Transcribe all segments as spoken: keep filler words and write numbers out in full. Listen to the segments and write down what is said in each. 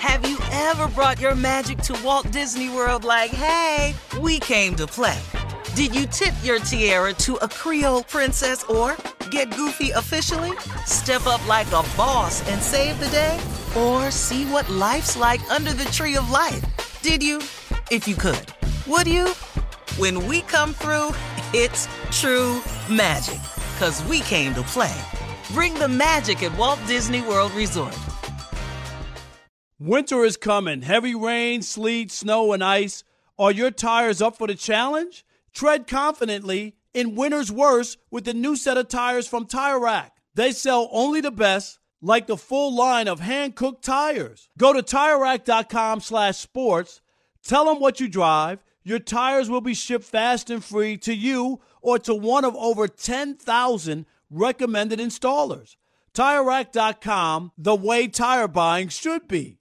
Have you ever brought your magic to Walt Disney World like, hey, we came to play? Did you tip your tiara to a Creole princess or get goofy officially? Step up like a boss and save the day? Or see what life's like under the tree of life? Did you? If you could. Would you? When we come through, it's true magic. 'Cause we came to play. Bring the magic at Walt Disney World Resort. Winter is coming. Heavy rain, sleet, snow, and ice. Are your tires up for the challenge? Tread confidently in winter's worst with the new set of tires from Tire Rack. They sell only the best, like the full line of hand-cooked tires. Go to TireRack.com slash sports. Tell them what you drive. Your tires will be shipped fast and free to you or to one of over ten thousand recommended installers. Tire Rack dot com, the way tire buying should be.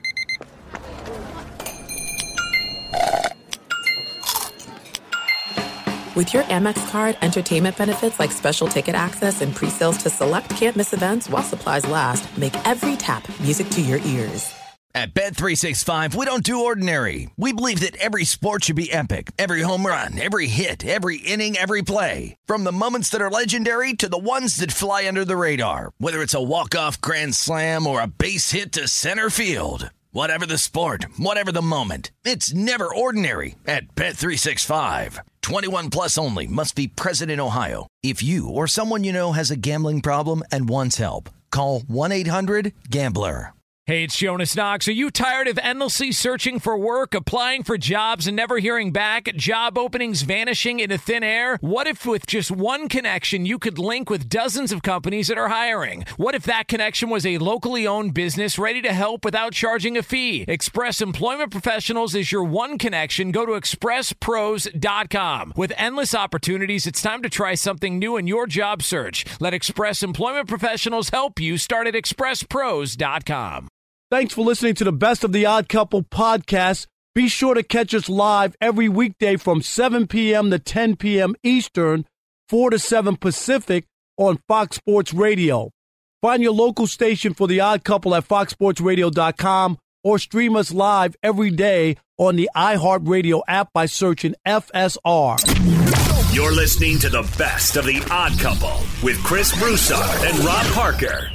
With your Amex card, entertainment benefits like special ticket access and pre-sales to select can't-miss events while supplies last make every tap music to your ears. At Bet three sixty-five, we don't do ordinary. We believe that every sport should be epic. Every home run, every hit, every inning, every play. From the moments that are legendary to the ones that fly under the radar. Whether it's a walk-off grand slam or a base hit to center field. Whatever the sport, whatever the moment, it's never ordinary at Bet three sixty-five. twenty-one plus only. Must be present in Ohio. If you or someone you know has a gambling problem and wants help, call one eight hundred gambler. Hey, it's Jonas Knox. Are you tired of endlessly searching for work, applying for jobs, and never hearing back? Job openings vanishing into thin air? What if with just one connection, you could link with dozens of companies that are hiring? What if that connection was a locally owned business ready to help without charging a fee? Express Employment Professionals is your one connection. Go to express pros dot com. With endless opportunities, it's time to try something new in your job search. Let Express Employment Professionals help you. Start at express pros dot com. Thanks for listening to the Best of the Odd Couple podcast. Be sure to catch us live every weekday from seven p.m. to ten p.m. Eastern, four to seven Pacific on Fox Sports Radio. Find your local station for the Odd Couple at fox sports radio dot com or stream us live every day on the iHeartRadio app by searching F S R. You're listening to the Best of the Odd Couple with Chris Broussard and Rob Parker.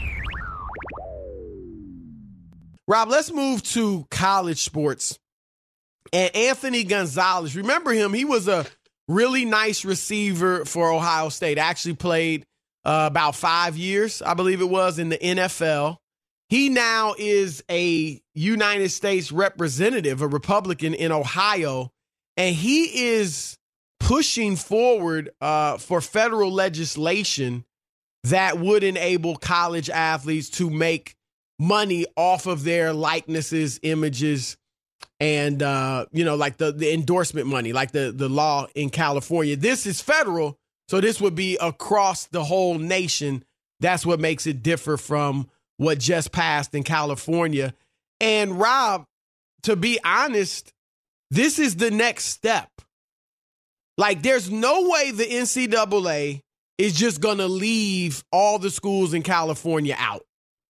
Rob, let's move to college sports. And Anthony Gonzalez, remember him? He was a really nice receiver for Ohio State. Actually played uh, about five years, I believe it was, in the N F L. He now is a United States representative, a Republican in Ohio, and he is pushing forward uh, for federal legislation that would enable college athletes to make money off of their likenesses, images, and, uh, you know, like the, the endorsement money, like the, the law in California. This is federal, so this would be across the whole nation. That's what makes it differ from what just passed in California. And, Rob, to be honest, this is the next step. Like, there's no way the N C double A is just going to leave all the schools in California out.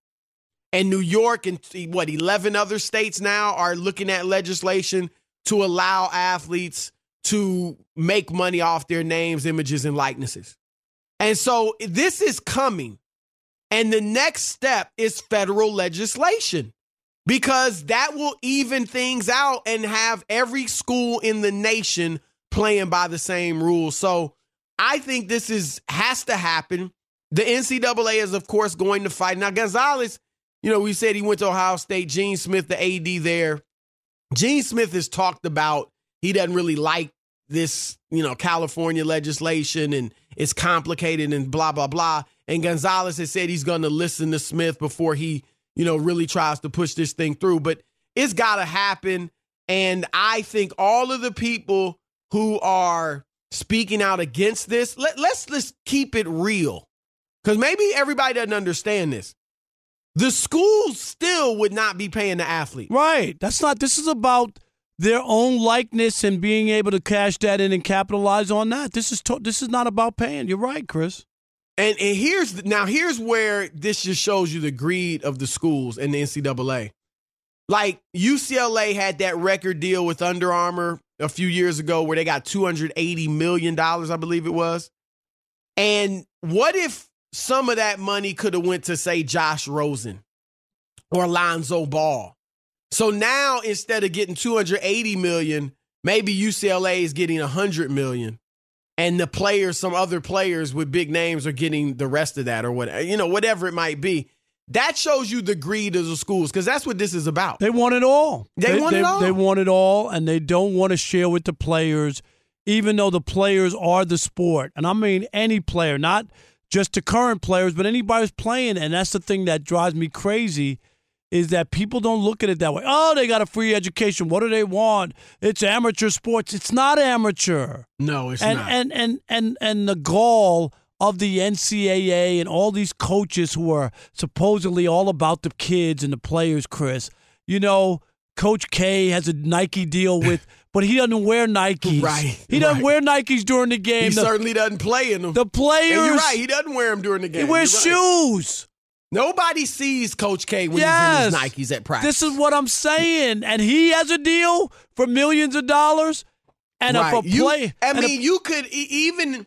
And New York and, what, eleven other states now are looking at legislation to allow athletes to make money off their names, images, and likenesses. And so this is coming. And the next step is federal legislation, because that will even things out and have every school in the nation playing by the same rules. So I think this is has to happen. The N C double A is, of course, going to fight. Now, Gonzalez, you know, we said he went to Ohio State. Gene Smith, the A D there. Gene Smith has talked about he doesn't really like this, you know, California legislation and it's complicated and blah, blah, blah. And Gonzalez has said he's going to listen to Smith before he, you know, really tries to push this thing through. But it's got to happen. And I think all of the people who are speaking out against this, let, let's just keep it real. Because maybe everybody doesn't understand this. The schools still would not be paying the athlete. Right. That's not, this is about their own likeness and being able to cash that in and capitalize on that. This is to, this is not about paying. You're right, Chris. And and here's now here's where this just shows you the greed of the schools and the N C double A. Like U C L A had that record deal with Under Armour a few years ago where they got two hundred eighty million dollars, I believe it was. And what if some of that money could have went to, say, Josh Rosen or Lonzo Ball? So now instead of getting two hundred eighty million dollars, maybe U C L A is getting one hundred million dollars. And the players, some other players with big names are getting the rest of that or whatever, you know, whatever it might be. That shows you the greed of the schools, because that's what this is about. They want it all. They, they want they, it all. They want it all, and they don't want to share with the players, even though the players are the sport. And I mean any player, not just the current players, but anybody who's playing. And that's the thing that drives me crazy, is that people don't look at it that way. Oh, they got a free education. What do they want? It's amateur sports. It's not amateur. No, it's and, not. And, and, and, and the gall of the N C double A and all these coaches who are supposedly all about the kids and the players, Chris. You know, Coach K has a Nike deal with, but he doesn't wear Nikes. Right. He doesn't right. wear Nikes during the game. He the, certainly doesn't play in them. The players. And you're right. He doesn't wear them during the game. He wears You're right. shoes. Nobody sees Coach K when yes. he's in his Nikes at practice. This is what I'm saying. And he has a deal for millions of dollars. And right. if a play. You, I mean, a, you could e- even,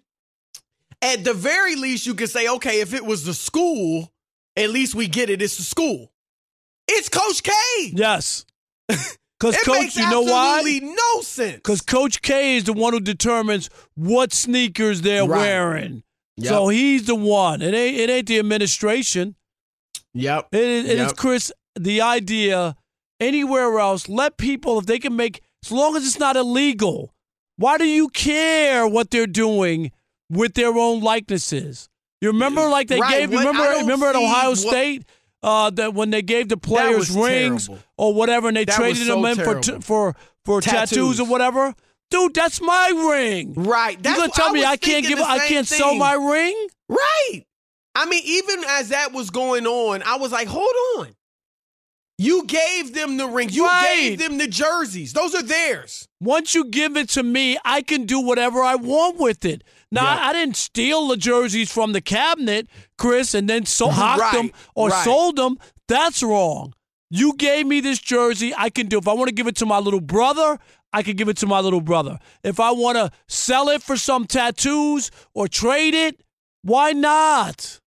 at the very least, you could say, okay, if it was the school, at least we get it. It's the school. It's Coach K. Yes. Because it Coach, makes you know why? absolutely no sense. Because Coach K is the one who determines what sneakers they're right. wearing. Yep. So he's the one. It ain't. It ain't the administration. Yep. It, it, it yep. is, Chris. The idea anywhere else, let people, if they can make, as long as it's not illegal. Why do you care what they're doing with their own likenesses? You remember, like they right. gave. You what, remember, remember at Ohio what, State. Uh, that when they gave the players rings terrible. or whatever, and they that traded so them in for t- for for tattoos. tattoos or whatever, dude, that's my ring. Right? That's you gonna tell I me I can't give? I can't thing. sell my ring? Right? I mean, even as that was going on, I was like, hold on. You gave them the rings. You right. gave them the jerseys. Those are theirs. Once you give it to me, I can do whatever I want with it. Now, yeah. I, I didn't steal the jerseys from the cabinet, Chris, and then so hocked right. them or right. sold them. That's wrong. You gave me this jersey. I can do. If I want to give it to my little brother, I can give it to my little brother. If I want to sell it for some tattoos or trade it, why not?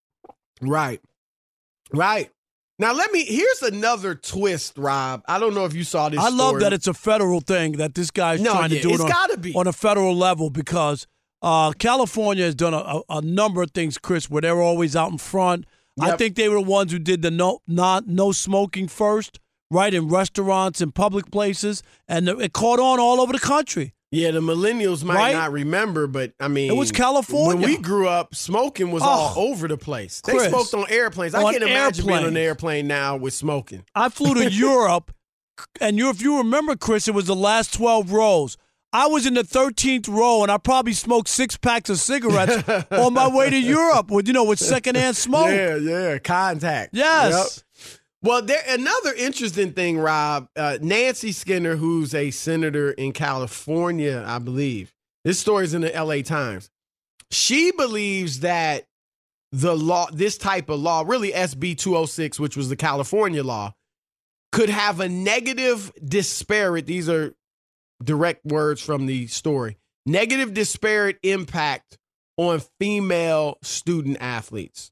Right. Right. Now, let me, here's another twist, Rob. I don't know if you saw this I story. love that it's a federal thing, that this guy's no, trying yeah, to do it it's on, gotta be. on a federal level, because uh, California has done a, a, a number of things, Chris, where they're always out in front. Yep. I think they were the ones who did the no not no smoking first, right, in restaurants and public places, and it caught on all over the country. Yeah, the millennials might right? not remember, but, I mean. It was California. When we grew up, smoking was oh, all over the place. They Chris, smoked on airplanes. I on can't imagine airplanes. being on an airplane now with smoking. I flew to Europe, and you, if you remember, Chris, it was the last twelve rows. I was in the thirteenth row, and I probably smoked six packs of cigarettes on my way to Europe with, you know, with secondhand smoke. Yeah, yeah, contact. Yes. Yep. Well, there another interesting thing, Rob. Uh, Nancy Skinner, who's a senator in California, I believe. This story's in the L A Times. She believes that the law, this type of law, really S B two oh six, which was the California law, could have a negative disparate, these are direct words from the story, negative disparate impact on female student athletes.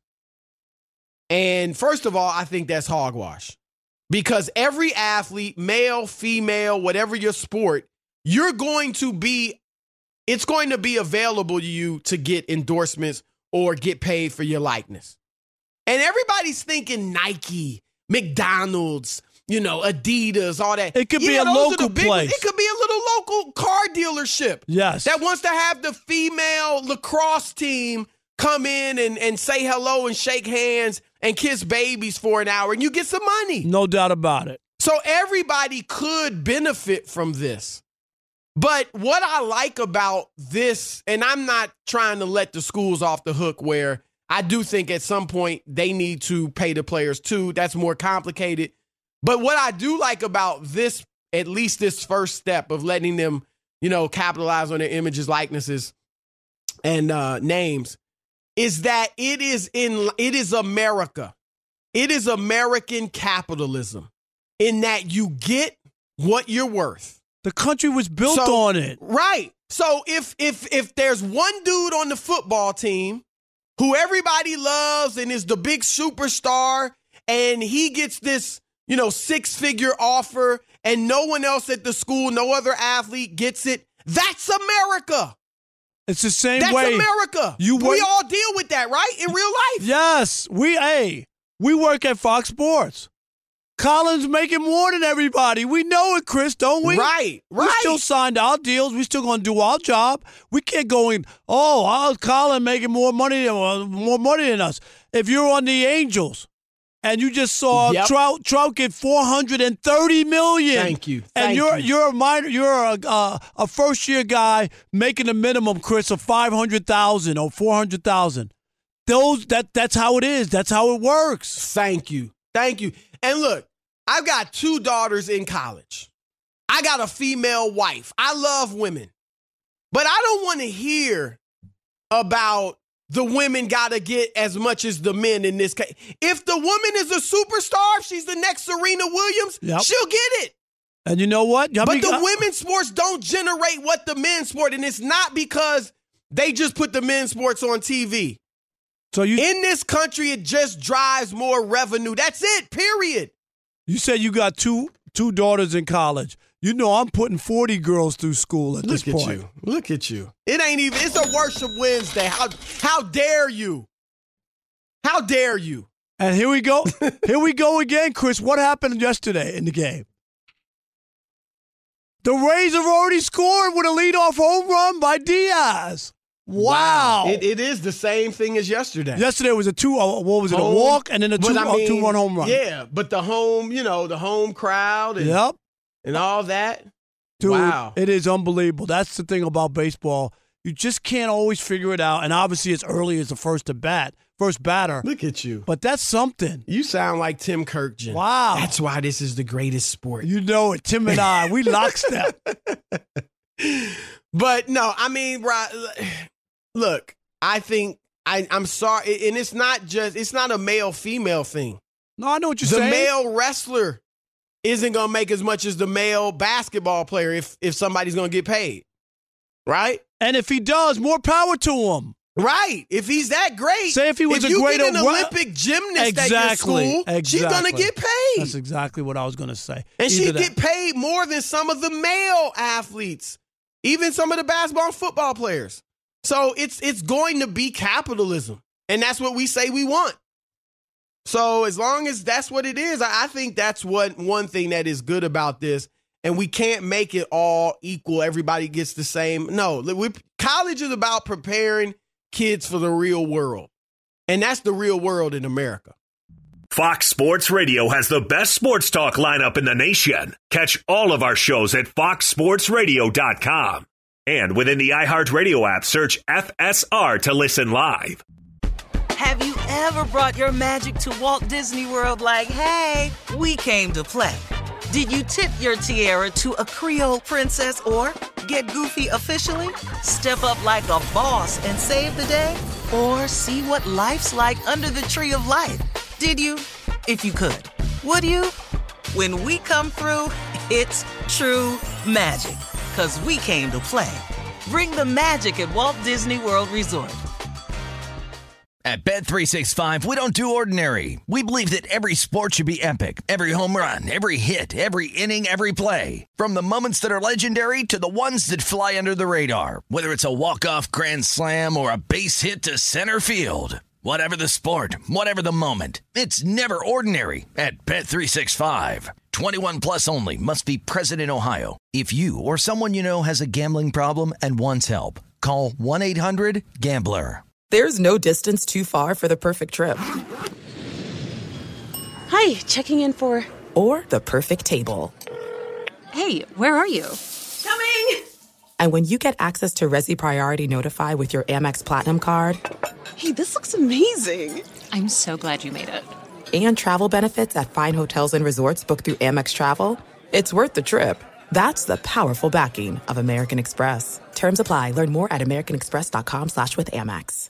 And first of all, I think that's hogwash, because every athlete, male, female, whatever your sport, you're going to be, it's going to be available to you to get endorsements or get paid for your likeness. And everybody's thinking Nike, McDonald's, you know, Adidas, all that. It could yeah, be a local big, place. It could be a little local car dealership. Yes. That wants to have the female lacrosse team come in and, and say hello and shake hands and kiss babies for an hour, and you get some money. No doubt about it. So everybody could benefit from this. But what I like about this, and I'm not trying to let the schools off the hook, where I do think at some point they need to pay the players too. That's more complicated. But what I do like about this, at least this first step of letting them, you know, capitalize on their images, likenesses, and uh, names, is that it is in it is America. It is American capitalism. in that you get what you're worth. The country was built So- on it. Right. So if if if there's one dude on the football team who everybody loves and is the big superstar, and he gets this, you know, six-figure offer, and no one else at the school, no other athlete gets it, that's America. It's the same That's way. America. You we work- all deal with that, right? In real life. Yes, we hey, we work at Fox Sports. Colin's making more than everybody. We know it, Chris, don't we? Right, We right. still signed our deals. We still going to do our job. We can't go in, oh, how's Colin making more money, uh, more money than us? If you're on the Angels and you just saw Yep. Trout Trout get four hundred thirty million dollars. Thank you. And Thank you're you. you're a minor, you're a uh, a first year guy making a minimum, Chris, of five hundred thousand dollars or four hundred thousand dollars. Those that that's how it is. That's how it works. Thank you. Thank you. And look, I've got two daughters in college. I got a female wife. I love women. But I don't want to hear about the women got to get as much as the men in this case. If the woman is a superstar, if she's the next Serena Williams, Yep. she'll get it. And you know what? How But many- the women's sports don't generate what the men's sport, and it's not because they just put the men's sports on T V. So you In this country, it just drives more revenue. That's it, period. you said you got two two daughters in college. You know I'm putting forty girls through school at Look this at point. you. Look at you. It ain't even, it's a worship Wednesday. How how dare you? How dare you? And here we go. Here we go again, Chris. What happened yesterday in the game? The Rays have already scored with a leadoff home run by Diaz. Wow. It, it is the same thing as yesterday. Yesterday was a two, uh, what was it, Home- a walk and then a but two, I uh, mean, two-run home run. Yeah, but the home, you know, the home crowd and, Yep. and all that. Dude, Wow. it is unbelievable. That's the thing about baseball. You just can't always figure it out. And obviously it's early as the first to bat, first batter. Look at you. But that's something. You sound like Tim Kirkjian. Wow. That's why this is the greatest sport. You know it. Tim and I, we lockstep. But no, I mean, right, look, I think I, I'm sorry, and it's not just, it's not a male-female thing. No, I know what you're The saying. male wrestler isn't going to make as much as the male basketball player if, if somebody's going to get paid, right? And if he does, more power to him. Right. If he's that great. Say if he was if a you greater get an wa- Olympic gymnast Exactly. at your school, she's going Exactly. to get paid. That's exactly what I was going to say. And she Either that- get paid more than some of the male athletes, even some of the basketball and football players. So it's it's going to be capitalism, and that's what we say we want. So as long as that's what it is, I I think that's what one thing that is good about this. And we can't make it all equal. Everybody gets the same. No, we, college is about preparing kids for the real world, and that's the real world in America. Fox Sports Radio has the best sports talk lineup in the nation. Catch all of our shows at fox sports radio dot com. And within the iHeartRadio app, search F S R to listen live. Have you ever brought your magic to Walt Disney World like, hey, we came to play? Did you tip your tiara to a Creole princess or get goofy officially? Step up like a boss and save the day? Or see what life's like under the tree of life? Did you? If you could. Would you? When we come through, it's true magic. 'Cause we came to play. Bring the magic at Walt Disney World Resort. At Bet three sixty-five, we don't do ordinary. We believe that every sport should be epic. Every home run, every hit, every inning, every play. From the moments that are legendary to the ones that fly under the radar. Whether it's a walk-off grand slam or a base hit to center field. Whatever the sport, whatever the moment. It's never ordinary at Bet three sixty-five. twenty-one plus only. Must be present in Ohio. If you or someone you know has a gambling problem and wants help, call one eight hundred gambler. There's no distance too far for the perfect trip. Hi, checking in for... Or the perfect table. Hey, where are you? Coming! And when you get access to Resi Priority Notify with your Amex Platinum card... Hey, this looks amazing. I'm so glad you made it. And travel benefits at fine hotels and resorts booked through Amex Travel, it's worth the trip. That's the powerful backing of American Express. Terms apply. Learn more at americanexpress.com slash with Amex.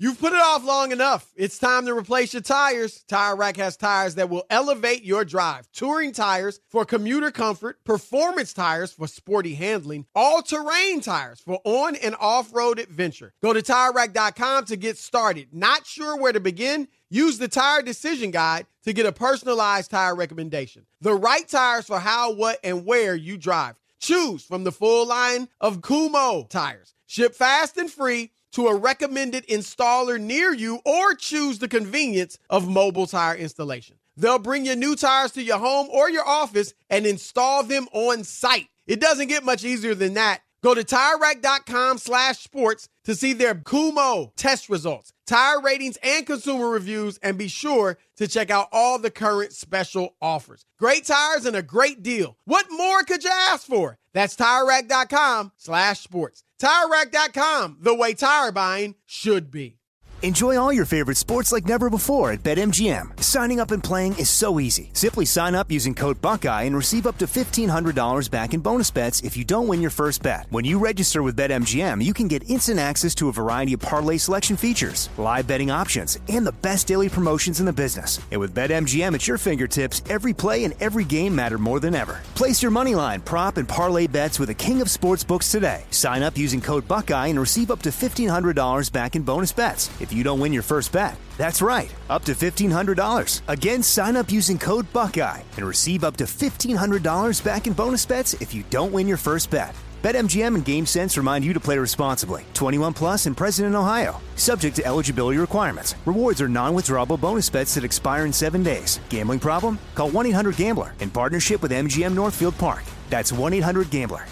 You've put it off long enough. It's time to replace your tires. Tire Rack has tires that will elevate your drive. Touring tires for commuter comfort, performance tires for sporty handling, all-terrain tires for on- and off-road adventure. Go to Tire Rack dot com to get started. Not sure where to begin? Use the Tire Decision Guide to get a personalized tire recommendation. The right tires for how, what, and where you drive. Choose from the full line of Kumho tires. Ship fast and free to a recommended installer near you, or choose the convenience of mobile tire installation. They'll bring your new tires to your home or your office and install them on site. It doesn't get much easier than that. Go to Tire Rack dot com slash sports to see their Kumho test results, tire ratings, and consumer reviews, and be sure to check out all the current special offers. Great tires and a great deal. What more could you ask for? That's Tire Rack dot com slash sports. Tire Rack dot com, the way tire buying should be. Enjoy all your favorite sports like never before at BetMGM. Signing up and playing is so easy. Simply sign up using code Buckeye and receive up to fifteen hundred dollars back in bonus bets if you don't win your first bet. When you register with BetMGM, you can get instant access to a variety of parlay selection features, live betting options, and the best daily promotions in the business. And with BetMGM at your fingertips, every play and every game matter more than ever. Place your moneyline, prop, and parlay bets with the king of sportsbooks today. Sign up using code Buckeye and receive up to fifteen hundred dollars back in bonus bets if you don't win your first bet. That's right, up to fifteen hundred dollars. Again, sign up using code Buckeye and receive up to fifteen hundred dollars back in bonus bets if you don't win your first bet. BetMGM and GameSense remind you to play responsibly. twenty-one plus and present in Ohio. Subject to eligibility requirements. Rewards are non-withdrawable bonus bets that expire in seven days. Gambling problem? Call one eight hundred gambler in partnership with M G M Northfield Park. That's one eight hundred gambler.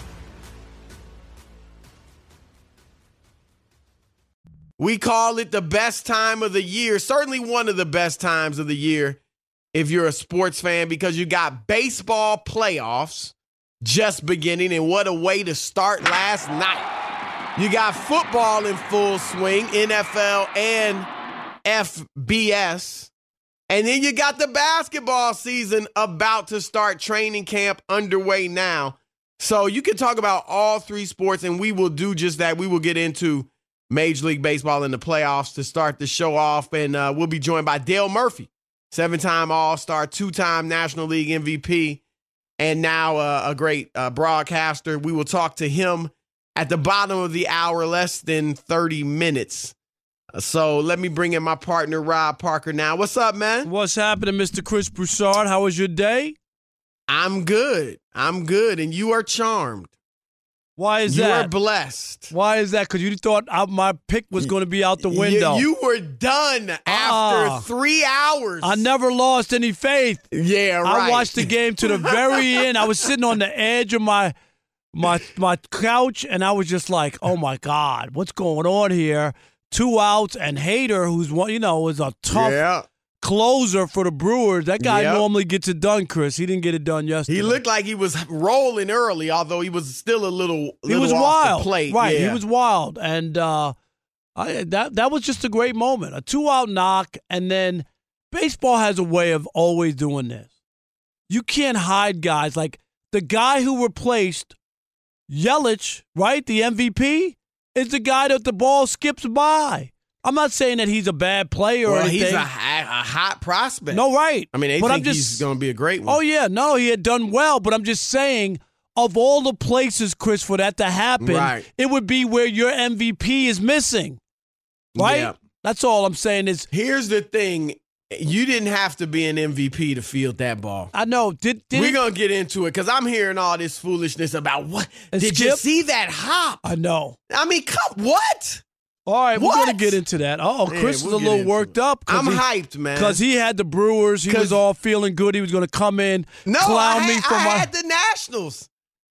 We call it the best time of the year, certainly one of the best times of the year if you're a sports fan, because you got baseball playoffs just beginning, and what a way to start last night. You got football in full swing, N F L and F B S, and then you got the basketball season about to start, training camp underway now. So you can talk about all three sports, and we will do just that. We will get into Major League Baseball in the playoffs to start the show off, and uh, we'll be joined by Dale Murphy, seven-time All-Star, two-time National League M V P, and now uh, a great uh, broadcaster. We will talk to him at the bottom of the hour, less than thirty minutes. Uh, so let me bring in my partner, Rob Parker, now. What's up, man? What's happening, Mister Chris Broussard? How was your day? I'm good. I'm good, and you are charmed. Why is you that? You are blessed. Why is that? Because you thought I, my pick was going to be out the window. You, you were done after uh, three hours. I never lost any faith. Yeah, right. I watched the game to the very end. I was sitting on the edge of my my my couch, and I was just like, "Oh my God, what's going on here?" Two outs, and Hader, who's one, you know, was a tough yeah. closer for the Brewers. That guy yep. normally gets it done, Chris. He didn't get it done yesterday. He looked like he was rolling early, although he was still a little, little he was off wild. the plate. Right, yeah. he was wild. And uh, I, that that was just a great moment. A two-out knock, and then baseball has a way of always doing this. You can't hide guys. Like the guy who replaced Yelich, right, the M V P, is the guy that the ball skips by. I'm not saying that he's a bad player well, or anything. He's a, a hot prospect. No, right. I mean, they but think I'm just, he's going to be a great one. Oh, yeah. No, he had done well. But I'm just saying, of all the places, Chris, for that to happen, right. it would be where your M V P is missing. Right? Yeah. That's all I'm saying is. Here's the thing. You didn't have to be an M V P to field that ball. I know. Did, did We're it, going to get into it because I'm hearing all this foolishness about what. Did Skip? you see that hop? I know. I mean, come, what? All right, what? we're going to get into that. Oh, Chris yeah, we'll is a little worked it. up. I'm he, hyped, man. Because he had the Brewers. He was all feeling good. He was going to come in, no, clown I me had, for I my. had the Nationals.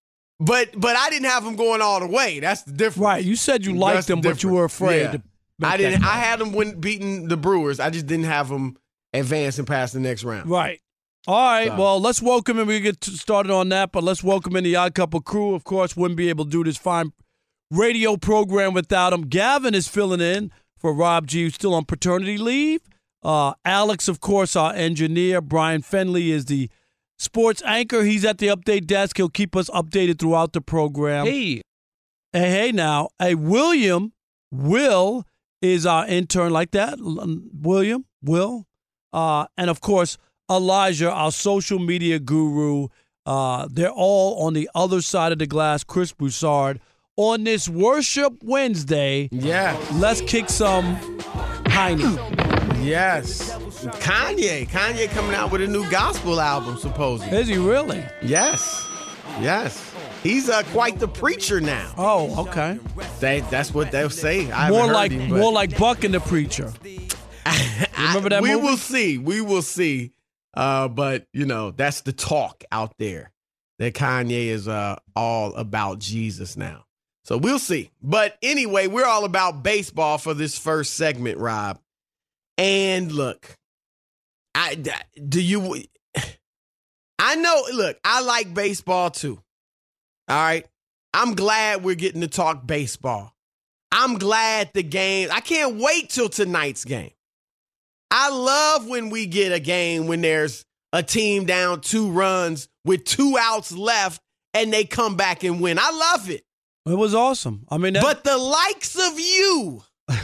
But but I didn't have them going all the way. That's the difference. Right. You said you liked That's them, the but you were afraid. Yeah. To I didn't. I had them win, beating the Brewers. I just didn't have them advancing past the next round. Right. All right. So. Well, let's welcome him. We get started on that, but let's welcome in the Odd Couple crew. Of course, wouldn't be able to do this fine radio program without him. Gavin is filling in for Rob G, who's still on paternity leave. Uh, Alex, of course, our engineer. Brian Fenley is the sports anchor. He's at the update desk. He'll keep us updated throughout the program. Hey. Hey, hey now. Hey, William, Will is our intern like that, William, Will. Uh, and, of course, Elijah, our social media guru. Uh, they're all on the other side of the glass, Chris Broussard. On this Worship Wednesday, yeah, let's kick some Heine. Yes. Kanye. Kanye coming out with a new gospel album, supposedly. Is he really? Yes. Yes. He's uh, quite the preacher now. Oh, okay. They, that's what they'll say. I more haven't like heard him, more like Buck and the Preacher. Remember that we movie? will see. We will see. Uh, but, you know, that's the talk out there, that Kanye is uh, all about Jesus now. So we'll see. But anyway, we're all about baseball for this first segment, Rob. And look, I do you I know, look, I like baseball too. All right. I'm glad we're getting to talk baseball. I'm glad the game, I can't wait till tonight's game. I love when we get a game when there's a team down two runs with two outs left and they come back and win. I love it. It was awesome. I mean, that- but the likes of you,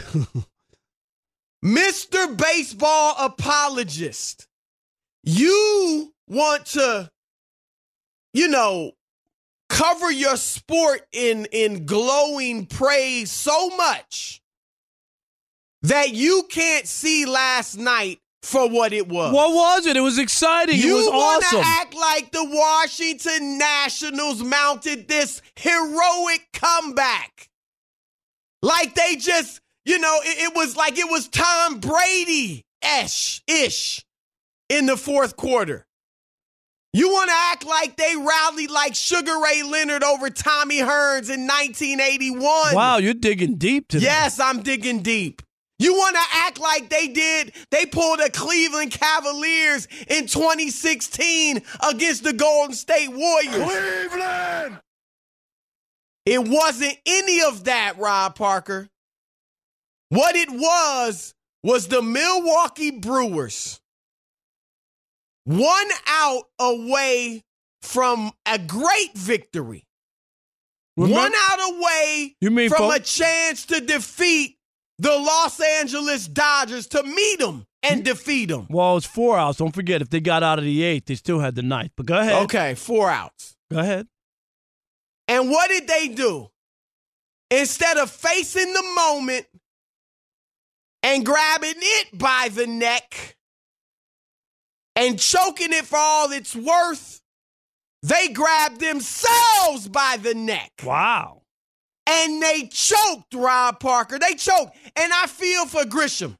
Mister Baseball apologist, you want to, you know, cover your sport in, in glowing praise so much that you can't see last night for what it was. What was it? It was exciting. You it was want awesome. to act like the Washington Nationals mounted this heroic comeback. Like they just, you know, it, it was like it was Tom Brady-ish ish in the fourth quarter. You want to act like they rallied like Sugar Ray Leonard over Tommy Hearns in nineteen eighty-one. Wow, you're digging deep today. Yes, I'm digging deep. You want to act like they did, they pulled a Cleveland Cavaliers in twenty sixteen against the Golden State Warriors. Cleveland! It wasn't any of that, Rob Parker. What it was, was the Milwaukee Brewers one out away from a great victory. Remember? One out away You mean from fo- a chance to defeat the Los Angeles Dodgers, to meet them and defeat them. Well, it's four outs. Don't forget, if they got out of the eighth, they still had the ninth. But go ahead. Okay, four outs. Go ahead. And what did they do? Instead of facing the moment and grabbing it by the neck and choking it for all it's worth, they grabbed themselves by the neck. Wow. And they choked, Rob Parker. They choked. And I feel for Grisham.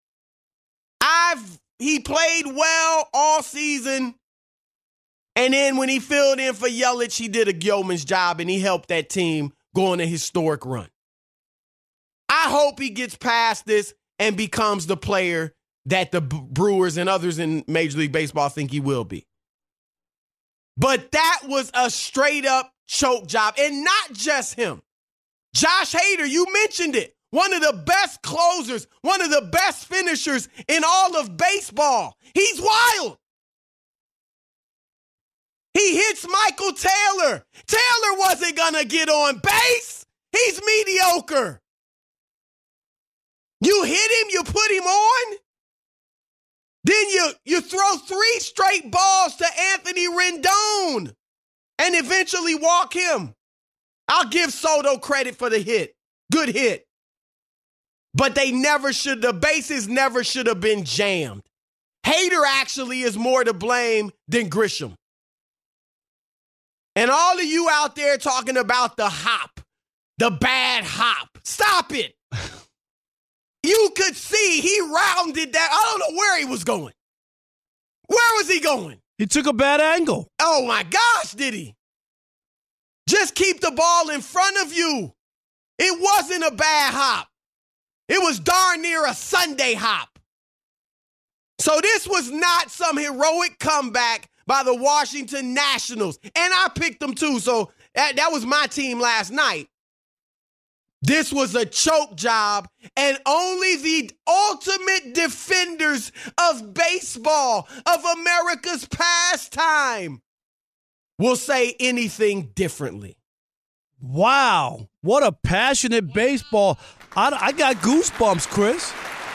I've he played well all season. And then when he filled in for Yelich, he did a yeoman's job and he helped that team go on a historic run. I hope he gets past this and becomes the player that the Brewers and others in Major League Baseball think he will be. But that was a straight up choke job. And not just him. Josh Hader, you mentioned it. One of the best closers, one of the best finishers in all of baseball. He's wild. He hits Michael Taylor. Taylor wasn't going to get on base. He's mediocre. You hit him, you put him on. Then you, you throw three straight balls to Anthony Rendon and eventually walk him. I'll give Soto credit for the hit. Good hit. But they never should, the bases never should have been jammed. Hader actually is more to blame than Grisham. And all of you out there talking about the hop, the bad hop, stop it. You could see he rounded that. I don't know where he was going. Where was he going? He took a bad angle. Oh my gosh, did he? Just keep the ball in front of you. It wasn't a bad hop. It was darn near a Sunday hop. So this was not some heroic comeback by the Washington Nationals. And I picked them too, so that, that was my team last night. This was a choke job, and only the ultimate defenders of baseball, of America's pastime, will say anything differently. Wow. What a passionate baseball. I, I got goosebumps, Chris.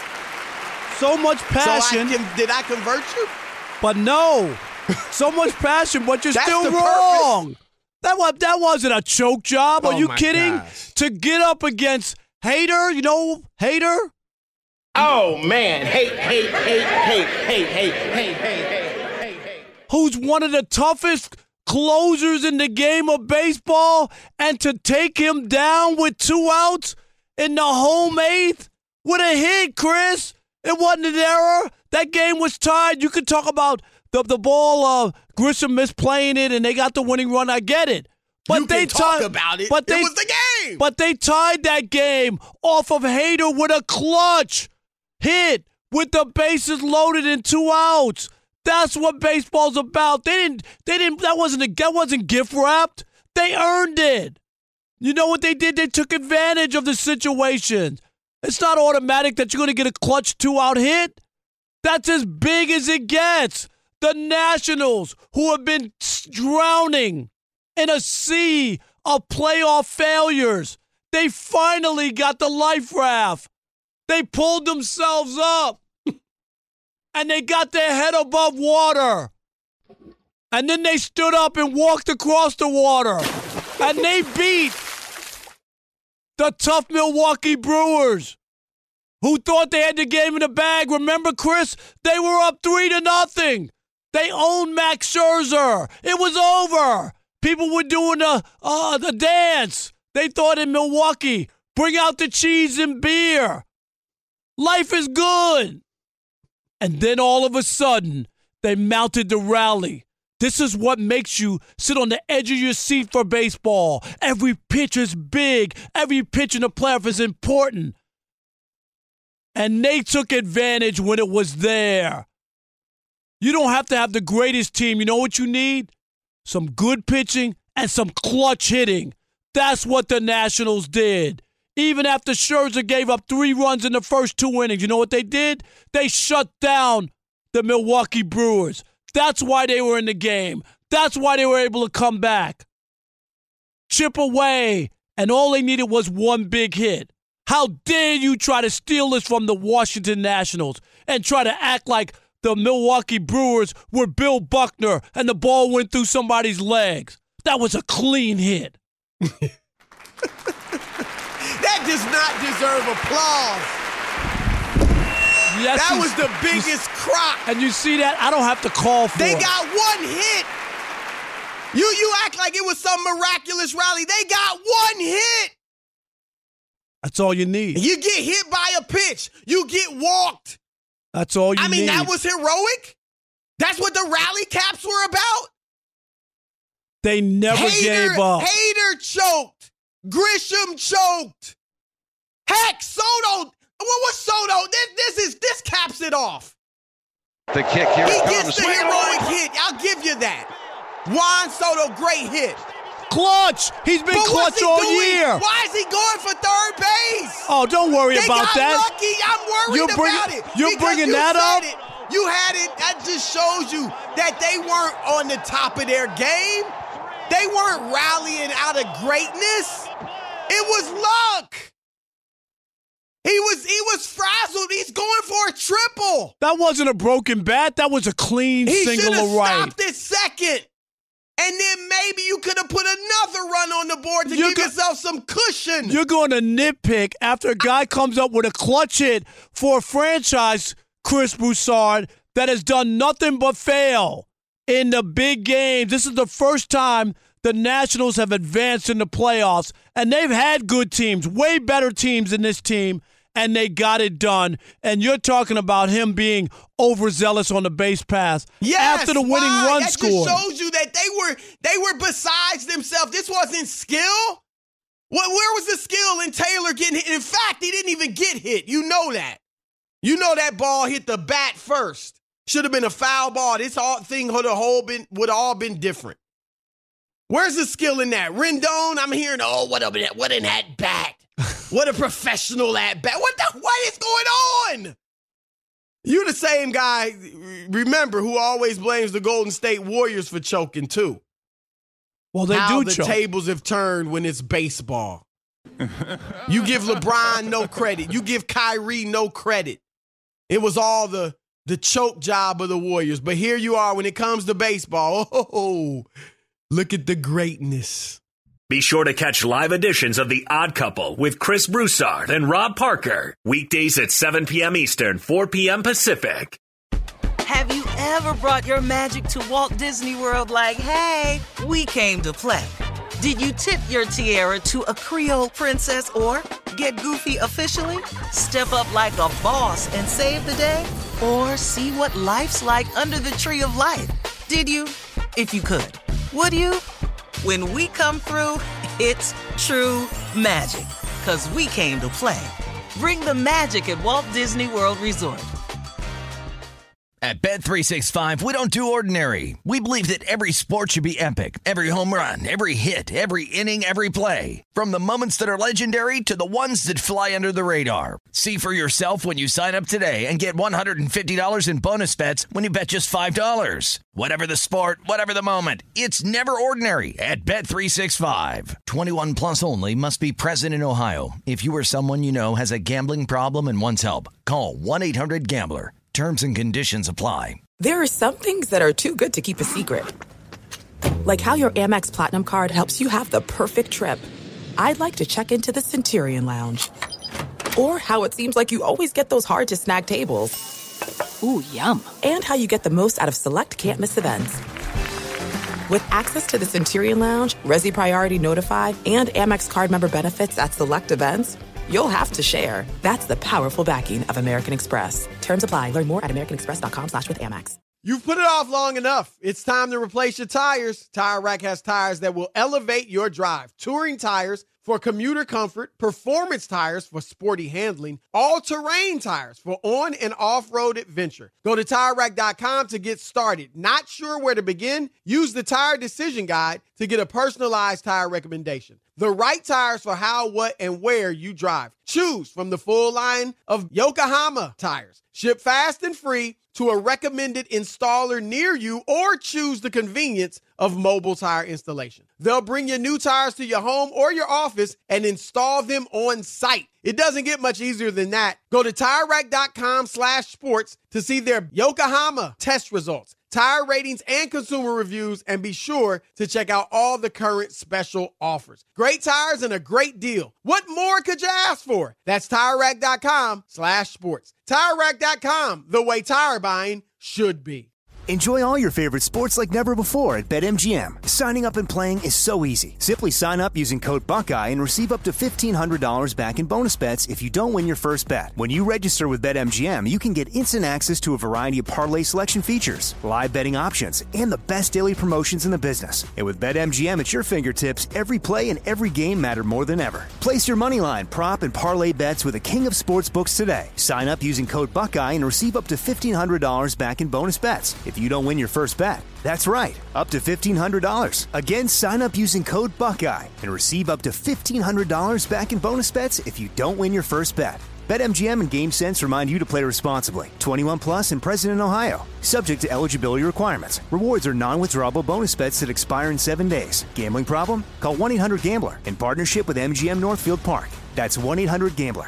So much passion. So I can, did I convert you? But no. So much passion, but you're That's still the wrong. purpose. That, was, that wasn't a choke job. Are Oh, you my kidding? gosh. To get up against Hader, you know, Hader? Oh, man. Hate, hate, hate, hate, hate, hate, hate, hate, hate, hate, hate. Who's one of the toughest closers in the game of baseball, and to take him down with two outs in the home eighth with a hit, Chris. It wasn't an error. That game was tied. You could talk about the the ball of uh, Grisham misplaying it, and they got the winning run. I get it. But you they can talk tied, about it. But It they, was the game. But they tied that game off of Hader with a clutch hit with the bases loaded and two outs. That's what baseball's about. They didn't. They didn't. That wasn't. A, that wasn't gift wrapped. They earned it. You know what they did? They took advantage of the situation. It's not automatic that you're going to get a clutch two-out hit. That's as big as it gets. The Nationals, who have been drowning in a sea of playoff failures, they finally got the life raft. They pulled themselves up. And they got their head above water. And then they stood up and walked across the water. And they beat the tough Milwaukee Brewers, who thought they had the game in the bag. Remember, Chris? They were up three to nothing. They owned Max Scherzer. It was over. People were doing the, uh, the dance. They thought in Milwaukee, bring out the cheese and beer. Life is good. And then all of a sudden, they mounted the rally. This is what makes you sit on the edge of your seat for baseball. Every pitch is big. Every pitch in the playoff is important. And they took advantage when it was there. You don't have to have the greatest team. You know what you need? Some good pitching and some clutch hitting. That's what the Nationals did. Even after Scherzer gave up three runs in the first two innings, you know what they did? They shut down the Milwaukee Brewers. That's why they were in the game. That's why they were able to come back. Chip away, and all they needed was one big hit. How dare you try to steal this from the Washington Nationals and try to act like the Milwaukee Brewers were Bill Buckner and the ball went through somebody's legs. That was a clean hit. That does not deserve applause. Yes, that you, was the biggest you, crock. And you see that? I don't have to call for they it. They got one hit. You you act like it was some miraculous rally. They got one hit. That's all you need. You get hit by a pitch. You get walked. That's all you need. I mean, need. that was heroic. That's what the rally caps were about. They never Hader, gave up. Hader choked. Grisham choked. Heck, Soto. What was Soto? This, this is this caps it off. The kick here. He it gets comes. the heroic hit. I'll give you that. Juan Soto, great hit. Clutch. He's been but clutch he all doing? year. Why is he going for third base? Oh, don't worry they about got that. Lucky. I'm worried you're bring, about it. You're bringing you that up. It. You had it. That just shows you that they weren't on the top of their game. They weren't rallying out of greatness. It was luck. He was he was frazzled. He's going for a triple. That wasn't a broken bat. That was a clean he single to right. He should have stopped at second. And then maybe you could have put another run on the board to you're give go- yourself some cushion. You're going to nitpick after a guy comes up with a clutch hit for a franchise, Chris Broussard, that has done nothing but fail in the big games. This is the first time the Nationals have advanced in the playoffs, and they've had good teams, way better teams than this team, and they got it done. And you're talking about him being overzealous on the base pass yes, after the winning why? run that scored. That just shows you that they were they were besides themselves. This wasn't skill. What, where was the skill in Taylor getting hit? In fact, he didn't even get hit. You know that. You know that ball hit the bat first. Should have been a foul ball. This all thing would have all been would have all been different. Where's the skill in that? Rendon, I'm hearing, oh, what a what in that bat. What a professional at bat. What the what is going on? You're the same guy, remember, who always blames the Golden State Warriors for choking, too. Well, they How do the choke. tables have turned when it's baseball. You give LeBron no credit. You give Kyrie no credit. It was all the, the choke job of the Warriors. But here you are when it comes to baseball. Oh, look at the greatness. Be sure to catch live editions of The Odd Couple with Chris Broussard and Rob Parker. Weekdays at seven p.m. Eastern, four p.m. Pacific. Have you ever brought your magic to Walt Disney World like, hey, we came to play? Did you tip your tiara to a Creole princess or get goofy officially? Step up like a boss and save the day? Or see what life's like under the tree of life? Did you? If you could. Would you? When we come through, it's true magic. 'Cause we came to play. Bring the magic at Walt Disney World Resort. At Bet three sixty-five, we don't do ordinary. We believe that every sport should be epic. Every home run, every hit, every inning, every play. From the moments that are legendary to the ones that fly under the radar. See for yourself when you sign up today and get one hundred fifty dollars in bonus bets when you bet just five dollars. Whatever the sport, whatever the moment, it's never ordinary at Bet three sixty-five. twenty-one plus only. Must be present in Ohio. If you or someone you know has a gambling problem and wants help, call one eight hundred gambler. Terms and conditions apply. There are some things that are too good to keep a secret. Like how your Amex Platinum card helps you have the perfect trip. I'd like to check into the Centurion Lounge. Or how it seems like you always get those hard-to-snag tables. Ooh, yum. And how you get the most out of select can't-miss events. With access to the Centurion Lounge, Resi Priority Notified, and Amex card member benefits at select events, you'll have to share. That's the powerful backing of American Express. Terms apply. Learn more at americanexpress.com slash with Amex. You've put it off long enough. It's time to replace your tires. Tire Rack has tires that will elevate your drive. Touring tires for commuter comfort, performance tires for sporty handling, all-terrain tires for on- and off-road adventure. Go to Tire Rack dot com to get started. Not sure where to begin? Use the Tire Decision Guide to get a personalized tire recommendation. The right tires for how, what, and where you drive. Choose from the full line of Yokohama tires. Ship fast and free to a recommended installer near you, or choose the convenience of mobile tire installation. They'll bring your new tires to your home or your office and install them on site. It doesn't get much easier than that. Go to Tire Rack dot com slash sports to see their Yokohama test results, tire ratings, and consumer reviews, and be sure to check out all the current special offers. Great tires and a great deal. What more could you ask for? That's Tire Rack dot com slash sports. Tire Rack dot com, the way tire buying should be. Enjoy all your favorite sports like never before at BetMGM. Signing up and playing is so easy. Simply sign up using code Buckeye and receive up to fifteen hundred dollars back in bonus bets if you don't win your first bet. When you register with BetMGM, you can get instant access to a variety of parlay selection features, live betting options, and the best daily promotions in the business. And with BetMGM at your fingertips, every play and every game matter more than ever. Place your moneyline, prop, and parlay bets with the king of sportsbooks today. Sign up using code Buckeye and receive up to fifteen hundred dollars back in bonus bets if you don't win your first bet. That's right, up to fifteen hundred dollars. Again, sign up using code Buckeye and receive up to fifteen hundred dollars back in bonus bets if you don't win your first bet. BetMGM and GameSense remind you to play responsibly. twenty-one plus and present in Ohio. Subject to eligibility requirements. Rewards are non-withdrawable bonus bets that expire in seven days. Gambling problem? Call one eight hundred gambler in partnership with M G M Northfield Park. That's one eight hundred gambler.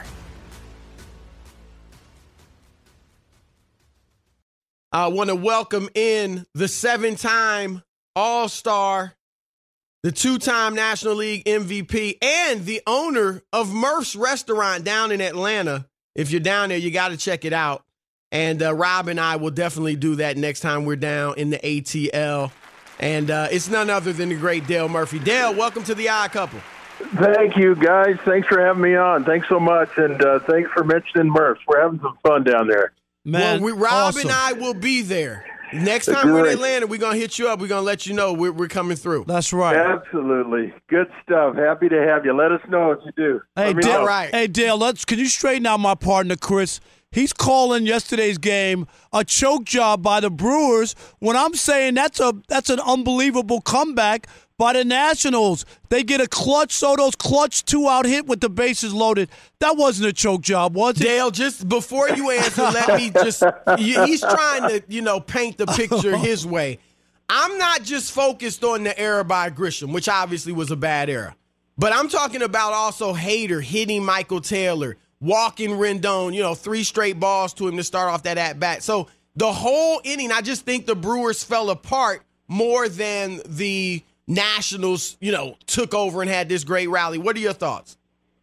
I want to welcome in the seven-time All-Star, the two-time National League M V P, and the owner of Murph's Restaurant down in Atlanta. If you're down there, you got to check it out. And uh, Rob and I will definitely do that next time we're down in the A T L. And uh, it's none other than the great Dale Murphy. Dale, welcome to the Odd Couple. Thank you, guys. Thanks for having me on. Thanks so much. And uh, thanks for mentioning Murph's. We're having some fun down there. Man, well, we, Rob awesome. and I will be there. Next time we're in Atlanta, we're going to hit you up. We're going to let you know we're, we're coming through. That's right. Absolutely. Good stuff. Happy to have you. Let us know if you do. Hey, Dale, all right. hey, Dale, let's, can you straighten out my partner, Chris? He's calling yesterday's game a choke job by the Brewers when I'm saying that's a that's an unbelievable comeback by the Nationals. They get a clutch, Soto's clutch two-out hit with the bases loaded. That wasn't a choke job, was it? Dale, just before you answer, let me just – he's trying to, you know, paint the picture his way. I'm not just focused on the error by Grisham, which obviously was a bad error. But I'm talking about also Hader hitting Michael Taylor, walking Rendon, you know, three straight balls to him to start off that at-bat. So the whole inning, I just think the Brewers fell apart more than the Nationals, you know, took over and had this great rally. What are your thoughts?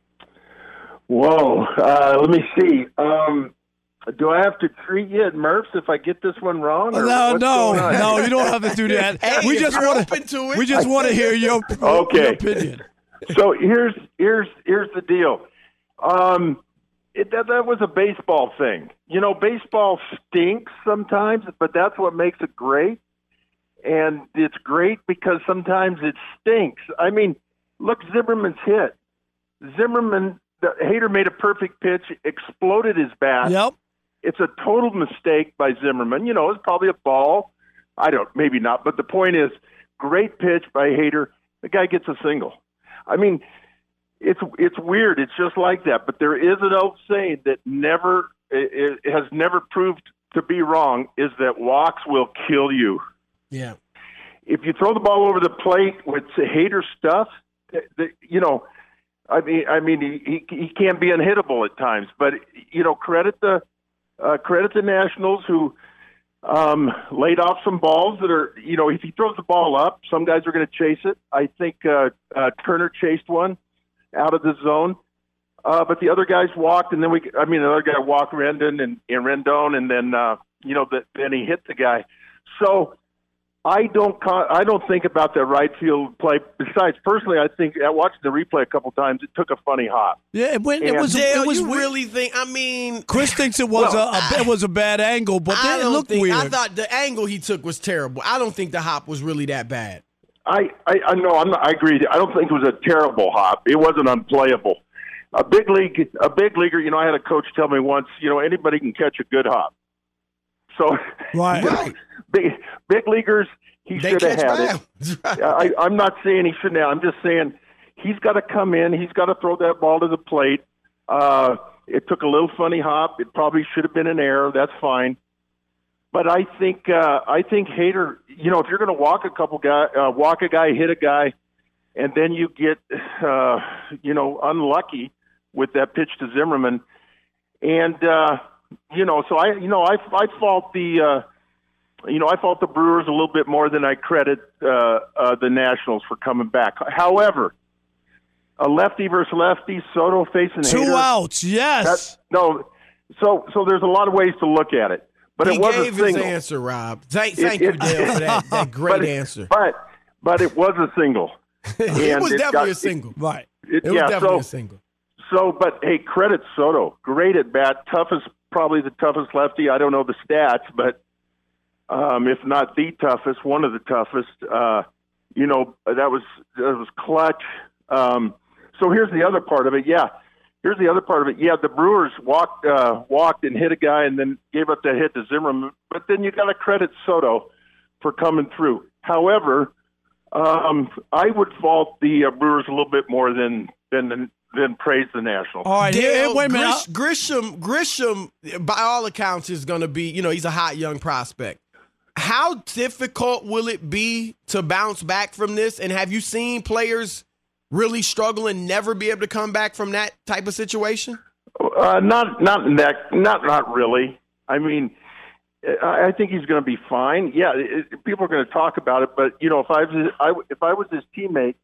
Whoa. Uh, let me see. Um, do I have to treat you at Murph's if I get this one wrong? Or no, no, no. You don't have to do that. Hey, we just want to. We just want to hear your, okay. your opinion. So here's here's here's the deal. Um, it, that, that was a baseball thing. You know, baseball stinks sometimes, but that's what makes it great. And it's great because sometimes it stinks. I mean, look, Zimmerman's hit. Zimmerman, the Hader made a perfect pitch, exploded his bat. Yep. It's a total mistake by Zimmerman. You know, it's probably a ball. I don't, maybe not. But the point is, great pitch by Hader. The guy gets a single. I mean, it's it's weird. It's just like that. But there is an old saying that never it, it has never proved to be wrong, is that walks will kill you. Yeah. If you throw the ball over the plate with Hader stuff, the, the, you know, I mean, I mean, he, he he can be unhittable at times. But you know, credit the uh, credit the Nationals who um, laid off some balls that are, you know, if he throws the ball up, some guys are going to chase it. I think uh, uh, Turner chased one out of the zone, uh, but the other guys walked, and then we, I mean, the other guy walked Rendon and, and Rendon, and then uh, you know, the, then he hit the guy. So. I don't. I don't think about that right field play. Besides, personally, I think at watching the replay a couple times, it took a funny hop. Yeah, it, went, it and was. Dale, it was you weird. really think? I mean, Chris thinks it was well, a, a it was a bad angle, but I then it don't looked think, weird. I thought the angle he took was terrible. I don't think the hop was really that bad. I I, I know. I'm not, I agree. I don't think it was a terrible hop. It wasn't unplayable. A big league, a big leaguer. You know, I had a coach tell me once. You know, anybody can catch a good hop. So, right, right. big big leaguers. He they should have had it. Right. I, I'm not saying he shouldn't have. I'm just saying he's got to come in. He's got to throw that ball to the plate. Uh, it took a little funny hop. It probably should have been an error. That's fine. But I think uh, I think Hader. You know, if you're going to walk a couple guy, uh, walk a guy, hit a guy, and then you get uh, you know unlucky with that pitch to Zimmerman, and uh, you know, so I you know I I fault the. Uh, You know, I fault the Brewers a little bit more than I credit uh, uh, the Nationals for coming back. However, a lefty versus lefty, Soto facing two Hader, outs. Yes. That's, no, so so there's a lot of ways to look at it, but he it was gave a single. his answer, Rob. Thank, thank it, you, it, Dale, for that, that great but, answer. But but it was a single. it was it definitely got, a single. Right. It, It yeah, was definitely so, a single. So, but hey, credit Soto. Great at bat. Toughest, probably the toughest lefty. I don't know the stats, but. Um, if not the toughest, one of the toughest. Uh, you know, that was that was clutch. Um, so here's the other part of it. Yeah, here's the other part of it. Yeah, the Brewers walked uh, walked and hit a guy and then gave up that hit to Zimmerman. But then you got to credit Soto for coming through. However, um, I would fault the uh, Brewers a little bit more than than than praise the Nationals. All right, Dale, here, wait a minute. Grish, Grisham, Grisham, by all accounts, is going to be. You know, he's a hot young prospect. How difficult will it be to bounce back from this? And have you seen players really struggle and never be able to come back from that type of situation? Uh, not, not that, not, not really. I mean, I think he's going to be fine. Yeah, it, people are going to talk about it, but you know, if I was, I, if I was his teammate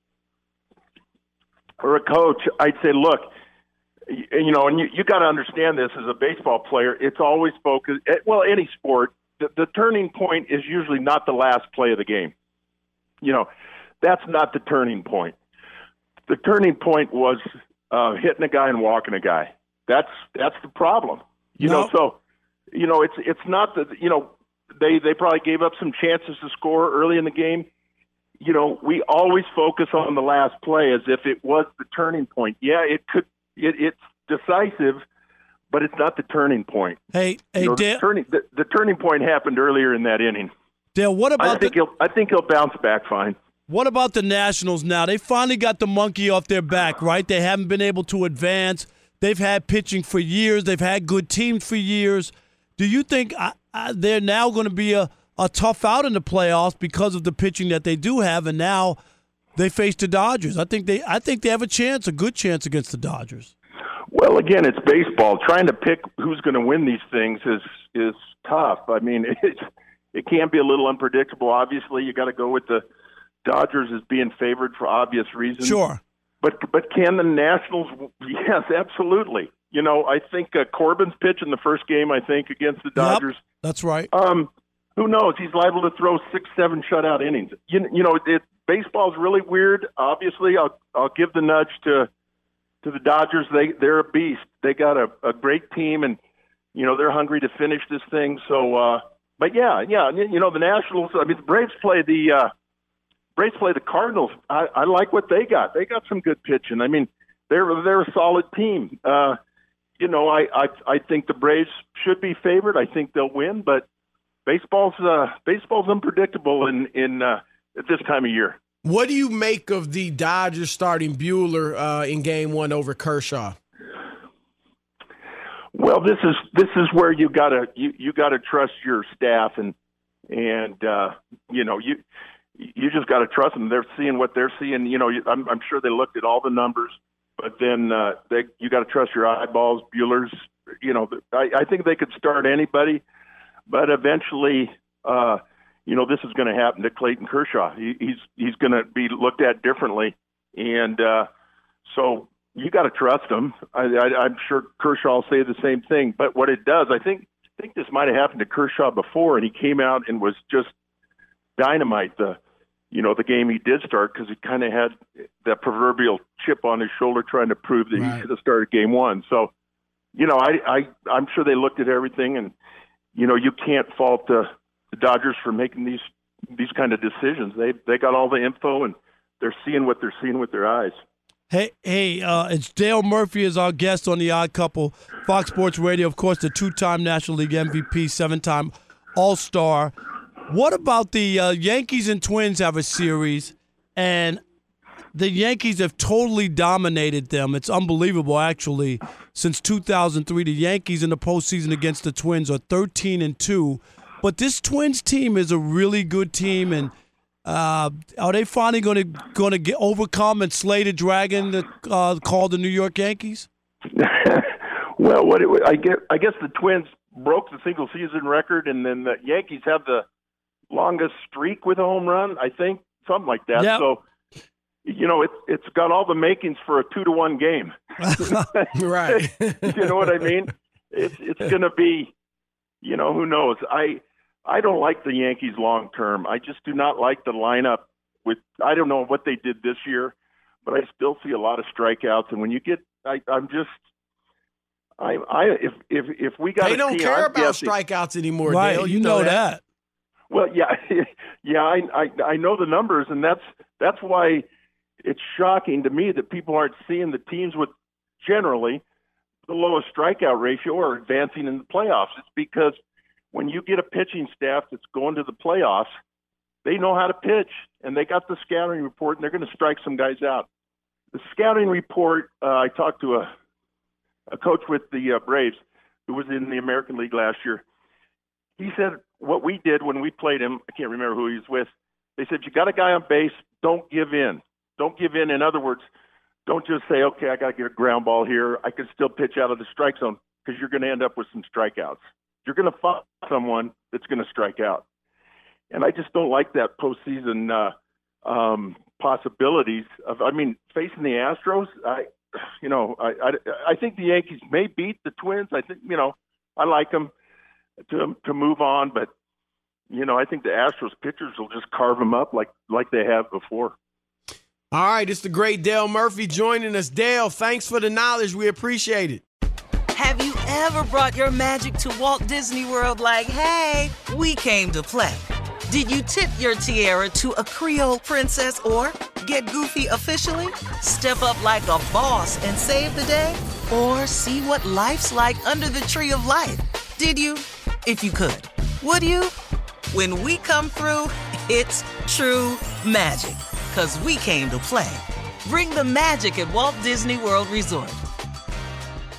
or a coach, I'd say, look, you know, and you, you got to understand this as a baseball player. It's always focused. Well, any sport. The, the turning point is usually not the last play of the game. You know, that's not the turning point. The turning point was uh, hitting a guy and walking a guy. That's that's the problem. You no. know, so you know it's it's not that you know they they probably gave up some chances to score early in the game. You know, we always focus on the last play as if it was the turning point. Yeah, it could. It, it's decisive. But it's not the turning point. Hey, hey, you know, Dale. The turning, the, the turning point happened earlier in that inning. Dale, what about I think the, he'll. I think he'll bounce back fine. What about the Nationals now? They finally got the monkey off their back, right? They haven't been able to advance. They've had pitching for years. They've had good teams for years. Do you think uh, uh, they're now going to be a, a tough out in the playoffs because of the pitching that they do have, and now they face the Dodgers. I think they I think they have a chance, a good chance against the Dodgers. Well, again, it's baseball. Trying to pick who's going to win these things is is tough. I mean, it it can be a little unpredictable. Obviously, you got to go with the Dodgers as being favored for obvious reasons. Sure. But but can the Nationals? Yes, absolutely. You know, I think uh, Corbin's pitch in the first game, I think, against the Dodgers. Yep, that's right. Um, who knows? He's liable to throw six, seven shutout innings. You, you know, it, baseball's really weird. Obviously, I'll I'll give the nudge to to the Dodgers. They they're a beast. They got a, a great team, and you know they're hungry to finish this thing. So, uh, but yeah, yeah, you know the Nationals. I mean, the Braves play the uh, Braves play the Cardinals. I, I like what they got. They got some good pitching. I mean, they're they're a solid team. Uh, you know, I, I I think the Braves should be favored. I think they'll win, but baseball's uh, baseball's unpredictable in in uh, at this time of year. What do you make of the Dodgers starting Buehler uh, in Game One over Kershaw? Well, this is this is where you gotta you, you gotta trust your staff and and uh, you know you you just gotta trust them. They're seeing what they're seeing. You know, I'm, I'm sure they looked at all the numbers, but then uh, they you gotta trust your eyeballs. Buehler's, you know, I, I think they could start anybody, but eventually. Uh, You know, this is going to happen to Clayton Kershaw. He, he's he's going to be looked at differently, and uh, so you got to trust him. I, I, I'm sure Kershaw will say the same thing. But what it does, I think, I think this might have happened to Kershaw before, and he came out and was just dynamite. The you know the game he did start because he kind of had that proverbial chip on his shoulder, trying to prove that right. he should have started game one. So, you know, I, I I'm sure they looked at everything, and you know, you can't fault the. the Dodgers for making these these kind of decisions. They they got all the info, and they're seeing what they're seeing with their eyes. Hey, hey, uh, it's Dale Murphy as our guest on The Odd Couple, Fox Sports Radio. Of course, the two-time National League M V P, seven-time All-Star. What about the uh, Yankees and Twins have a series, and the Yankees have totally dominated them. It's unbelievable, actually. Since two thousand three, the Yankees in the postseason against the Twins are thirteen and two. But this Twins team is a really good team, and uh, are they finally going to going to get overcome and slay the dragon that uh, called the New York Yankees? Well, what it, I guess I guess the Twins broke the single season record, and then the Yankees have the longest streak with a home run. I think something like that. Yep. So, you know, it, it's got all the makings for a two to one game. Right. You know what I mean? It's it's going to be. You know, who knows? I I don't like the Yankees long term. I just do not like the lineup. With I don't know what they did this year, but I still see a lot of strikeouts. And when you get, I, I'm just, I I if if if we got, they don't team, care I'm about guessing, strikeouts anymore. Right? Dale. You, you know, know that. that. Well, yeah, yeah. I, I I know the numbers, and that's that's why it's shocking to me that people aren't seeing the teams with generally the lowest strikeout ratio or advancing in the playoffs. It's because when you get a pitching staff that's going to the playoffs, they know how to pitch, and they got the scouting report, and they're going to strike some guys out. The scouting report, uh, I talked to a, a coach with the uh, Braves who was in the American League last year. He said what we did when we played him, I can't remember who he was with, they said, you got a guy on base, don't give in. Don't give in. In other words, don't just say, okay, I got to get a ground ball here. I can still pitch out of the strike zone, because you're going to end up with some strikeouts. You're going to find someone that's going to strike out. And I just don't like that postseason uh, um, possibilities of, I mean, facing the Astros, I, you know, I, I, I think the Yankees may beat the Twins. I think, you know, I like them to, to move on, but, you know, I think the Astros pitchers will just carve them up like, like they have before. All right, it's the great Dale Murphy joining us. Dale, thanks for the knowledge. We appreciate it. Have you ever brought your magic to Walt Disney World like, hey, we came to play? Did you tip your tiara to a Creole princess or get goofy officially? Step up like a boss and save the day? Or see what life's like under the tree of life? Did you? If you could. Would you? When we come through, it's true magic. 'Cause we came to play. Bring the magic at Walt Disney World Resort.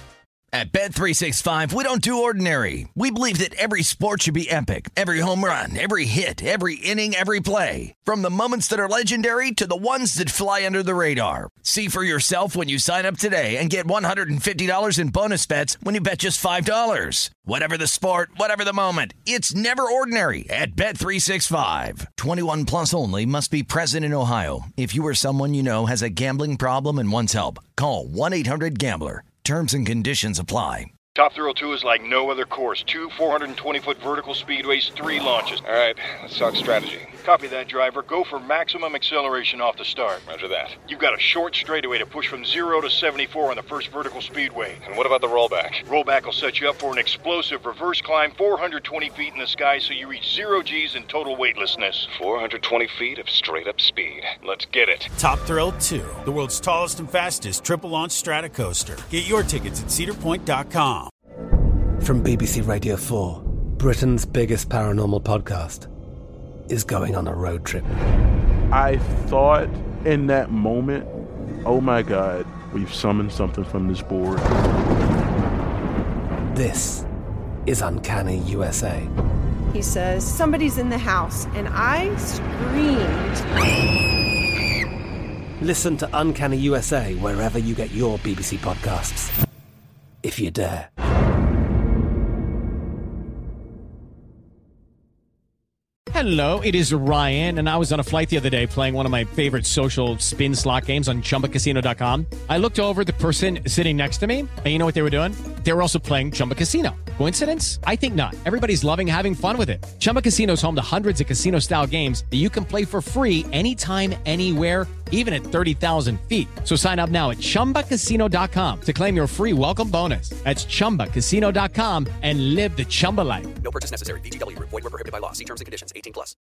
At Bet three sixty-five, we don't do ordinary. We believe that every sport should be epic. Every home run, every hit, every inning, every play. From the moments that are legendary to the ones that fly under the radar. See for yourself when you sign up today and get one hundred fifty dollars in bonus bets when you bet just five dollars. Whatever the sport, whatever the moment, it's never ordinary at Bet three sixty-five. twenty-one plus only. Must be present in Ohio. If you or someone you know has a gambling problem and wants help, call one eight hundred gambler. Terms and conditions apply. Top Thrill two is like no other course. Two four hundred twenty foot vertical speedways, three launches. All right, let's talk strategy. Copy that, driver. Go for maximum acceleration off the start. Roger that. You've got a short straightaway to push from zero to seventy-four on the first vertical speedway. And what about the rollback? Rollback will set you up for an explosive reverse climb four hundred twenty feet in the sky so you reach zero G's in total weightlessness. four hundred twenty feet of straight-up speed. Let's get it. Top Thrill two, the world's tallest and fastest triple-launch strata coaster. Get your tickets at cedar point dot com. From B B C Radio four, Britain's biggest paranormal podcast is going on a road trip. I thought in that moment, oh my God, we've summoned something from this board. This is Uncanny U S A. He says, somebody's in the house, and I screamed. Listen to Uncanny U S A wherever you get your B B C podcasts, if you dare. Hello, it is Ryan, and I was on a flight the other day playing one of my favorite social spin slot games on Chumba Casino dot com. I looked over at the person sitting next to me, and you know what they were doing? They were also playing Chumba Casino. Coincidence? I think not. Everybody's loving having fun with it. Chumba Casino is home to hundreds of casino-style games that you can play for free anytime, anywhere, even at thirty thousand feet. So sign up now at Chumba Casino dot com to claim your free welcome bonus. That's Chumba Casino dot com and live the Chumba life. No purchase necessary. V G W. Void where prohibited by law. See terms and conditions. eighteen plus.